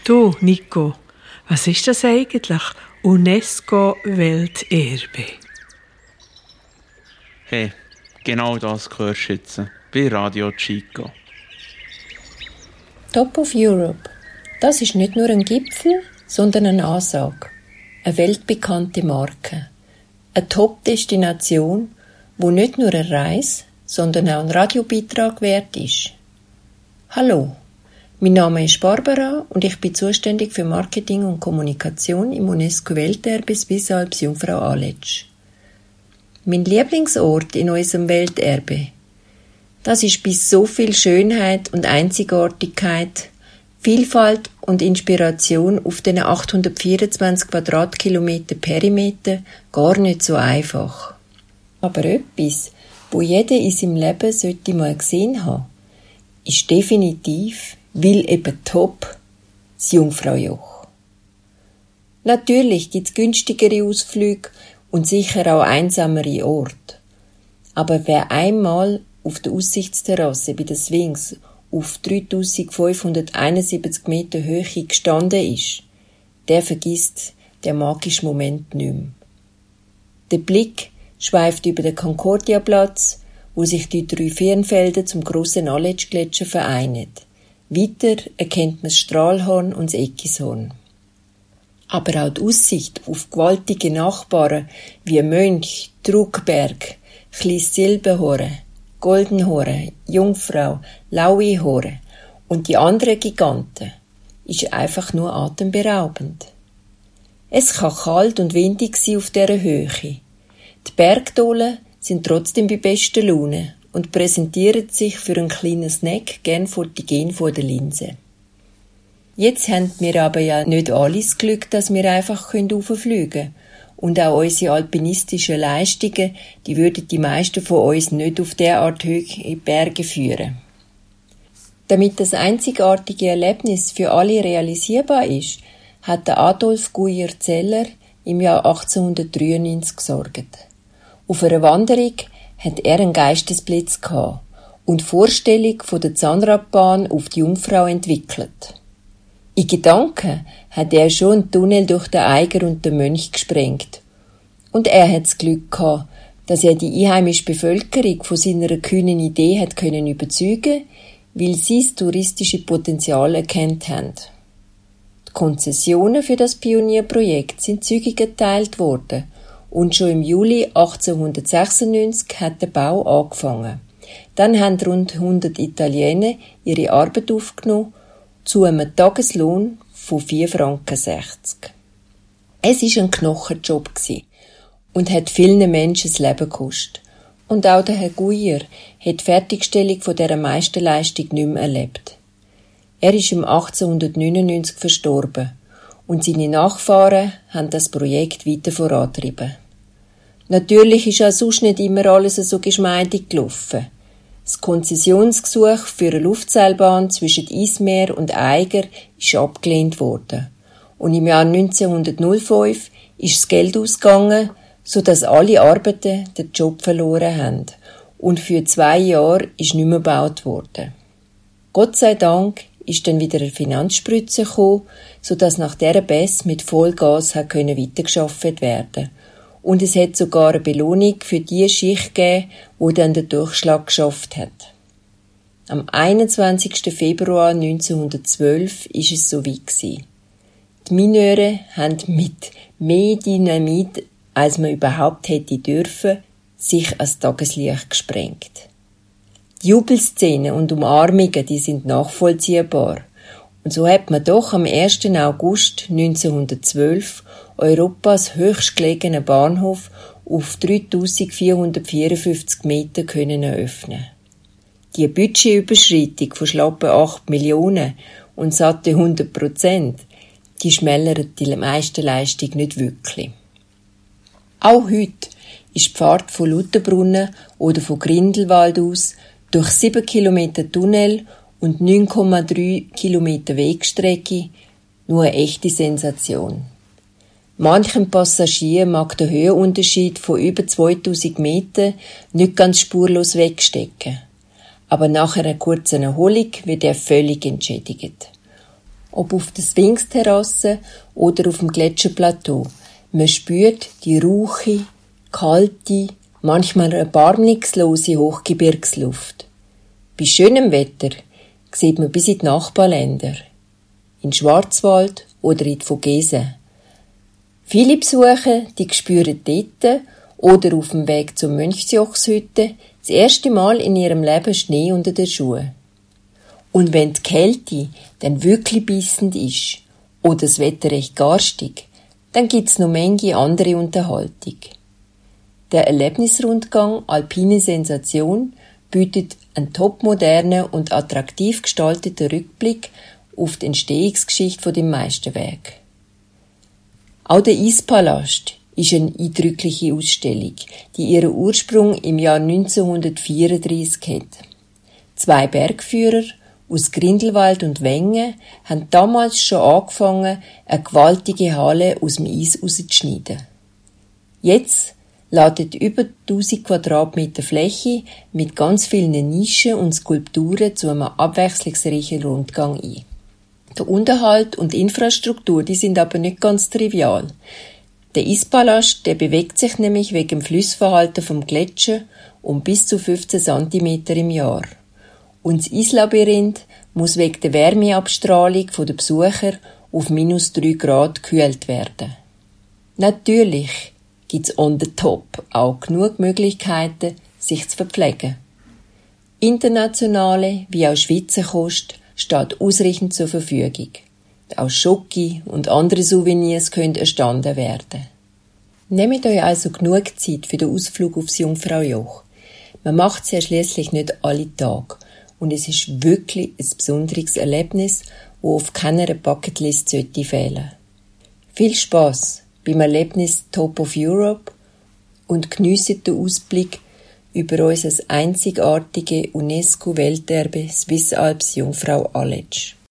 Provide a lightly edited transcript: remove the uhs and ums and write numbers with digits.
Du, Nico, was ist das eigentlich? UNESCO-Welterbe. Hey, genau das hörst du jetzt bei Radio Chico. Top of Europe. Das ist nicht nur ein Gipfel, sondern eine Ansage. Eine weltbekannte Marke. Eine Top-Destination, wo nicht nur eine Reise, sondern auch ein Radiobeitrag wert ist. Hallo, mein Name ist Barbara und ich bin zuständig für Marketing und Kommunikation im UNESCO-Welterbe Swiss Alps Jungfrau Aletsch. Mein Lieblingsort in unserem Welterbe, das ist bei so viel Schönheit und Einzigartigkeit, Vielfalt und Inspiration auf den 824 Quadratkilometer Perimeter gar nicht so einfach. Aber etwas, wo jeder in seinem Leben sollte mal gesehen haben, ist definitiv, weil eben top, das Jungfraujoch. Natürlich gibt es günstigere Ausflüge und sicher auch einsamere Orte. Aber wer einmal auf der Aussichtsterrasse bei den Sphinx auf 3571 Meter Höhe gestanden ist, der vergisst den magischen Moment nicht mehr. Der Blick schweift über den Concordia-Platz, wo sich die 3 Firnfelder zum grossen Aletsch-Gletscher vereinen. Weiter erkennt man das Strahlhorn und das Eckishorn. Aber auch die Aussicht auf gewaltige Nachbarn wie Mönch, Trugberg, Kleines Silberhorn, Goldenhorn, Jungfrau, Lauihorn und die anderen Giganten ist einfach nur atemberaubend. Es kann kalt und windig sein auf dieser Höhe. Die Bergdolen sind trotzdem bei bester Laune und präsentieren sich für einen kleinen Snack gern fotogen vor der Linse. Jetzt haben wir aber ja nicht alle das Glück, dass wir einfach rauffliegen können. Und auch unsere alpinistischen Leistungen, die würden die meisten von uns nicht auf derart hohe Berge führen. Damit das einzigartige Erlebnis für alle realisierbar ist, hat der Adolf Guyer-Zeller im Jahr 1893 gesorgt. Auf einer Wanderung hat er einen Geistesblitz gehabt und die Vorstellung von der Zahnradbahn auf die Jungfrau entwickelt. In Gedanken hat er schon einen Tunnel durch den Eiger und den Mönch gesprengt. Und er hat das Glück gehabt, dass er die einheimische Bevölkerung von seiner kühnen Idee hat können überzeugen, weil sie das touristische Potenzial erkannt haben. Die Konzessionen für das Pionierprojekt sind zügig erteilt worden und schon im Juli 1896 hat der Bau angefangen. Dann haben rund 100 Italiener ihre Arbeit aufgenommen zu einem Tageslohn von 4,60 Franken. Es war ein Knochenjob und hat vielen Menschen das Leben gekostet. Und auch der Herr Guyer hat die Fertigstellung von dieser Meisterleistung nicht mehr erlebt. Er ist im 1899 verstorben und seine Nachfahren haben das Projekt weiter vorantrieben. Natürlich ist auch sonst nicht immer alles so geschmeidig gelaufen. Das Konzessionsgesuch für eine Luftseilbahn zwischen Izmir und Eiger ist abgelehnt worden. Und im Jahr 1905 ist das Geld ausgegangen, sodass alle Arbeiter den Job verloren haben. Und für 2 Jahre ist nicht mehr gebaut worden. Gott sei Dank ist dann wieder eine Finanzspritze gekommen, sodass nach dieser Bässe mit Vollgas weitergearbeitet werden konnte. Und es hat sogar eine Belohnung für die Schicht gegeben, die dann den Durchschlag geschafft hat. Am 21. Februar 1912 ist es soweit gewesen. Die Mineure haben mit mehr Dynamit, als man überhaupt hätte dürfen, sich ans Tageslicht gesprengt. Die Jubelszenen und Umarmungen, die sind nachvollziehbar. Und so hat man doch am 1. August 1912 Europas höchstgelegenen Bahnhof auf 3454 Meter können eröffnen. Die Budgetüberschreitung von schlappen 8 Millionen und satte 100%, die schmälert die Meisterleistung nicht wirklich. Auch heute ist die Fahrt von Lauterbrunnen oder von Grindelwald aus durch 7 Kilometer Tunnel und 9,3 Kilometer Wegstrecke nur eine echte Sensation. Manchem Passagier mag der Höhenunterschied von über 2000 Metern nicht ganz spurlos wegstecken. Aber nach einer kurzen Erholung wird er völlig entschädigt. ob auf der Sphinx-Terrasse oder auf dem Gletscherplateau. Man spürt die rauche, kalte, manchmal erbarmungslose Hochgebirgsluft. Bei schönem Wetter sieht man bis in die Nachbarländer, in Schwarzwald oder in die Vogesen. Viele Besucher, die spüren dort oder auf dem Weg zur Mönchsjochshütte das erste Mal in ihrem Leben Schnee unter den Schuhen. Und wenn die Kälte dann wirklich bissend ist oder das Wetter recht garstig, dann gibt's noch manche andere Unterhaltung. Der Erlebnisrundgang Alpine Sensation bietet einen topmodernen und attraktiv gestalteten Rückblick auf die Entstehungsgeschichte dem Meisterwerk. Auch der Eispalast ist eine eindrückliche Ausstellung, die ihren Ursprung im Jahr 1934 hat. 2 Bergführer aus Grindelwald und Wengen haben damals schon angefangen, eine gewaltige Halle aus dem Eis rauszuschneiden. Jetzt ladet über 1000 Quadratmeter Fläche mit ganz vielen Nischen und Skulpturen zu einem abwechslungsreichen Rundgang ein. Der Unterhalt und die Infrastruktur, die sind aber nicht ganz trivial. Der Eispalast, der bewegt sich nämlich wegen dem Flussverhalten vom Gletscher um bis zu 15 cm im Jahr. Und das Eislabyrinth muss wegen der Wärmeabstrahlung der Besucher auf -3 Grad gekühlt werden. Natürlich gibt's on the top auch genug Möglichkeiten, sich zu verpflegen. Internationale wie auch Schweizer Kost steht ausreichend zur Verfügung. Auch Schoki und andere Souvenirs können erstanden werden. Nehmt euch also genug Zeit für den Ausflug aufs Jungfraujoch. Man macht es ja schliesslich nicht alle Tage und es ist wirklich ein besonderes Erlebnis, das auf keiner Bucketlist sollte fehlen. Viel Spass beim Erlebnis Top of Europe und geniesst den Ausblick über unser einzigartige UNESCO-Welterbe Swiss Alps Jungfrau Aletsch.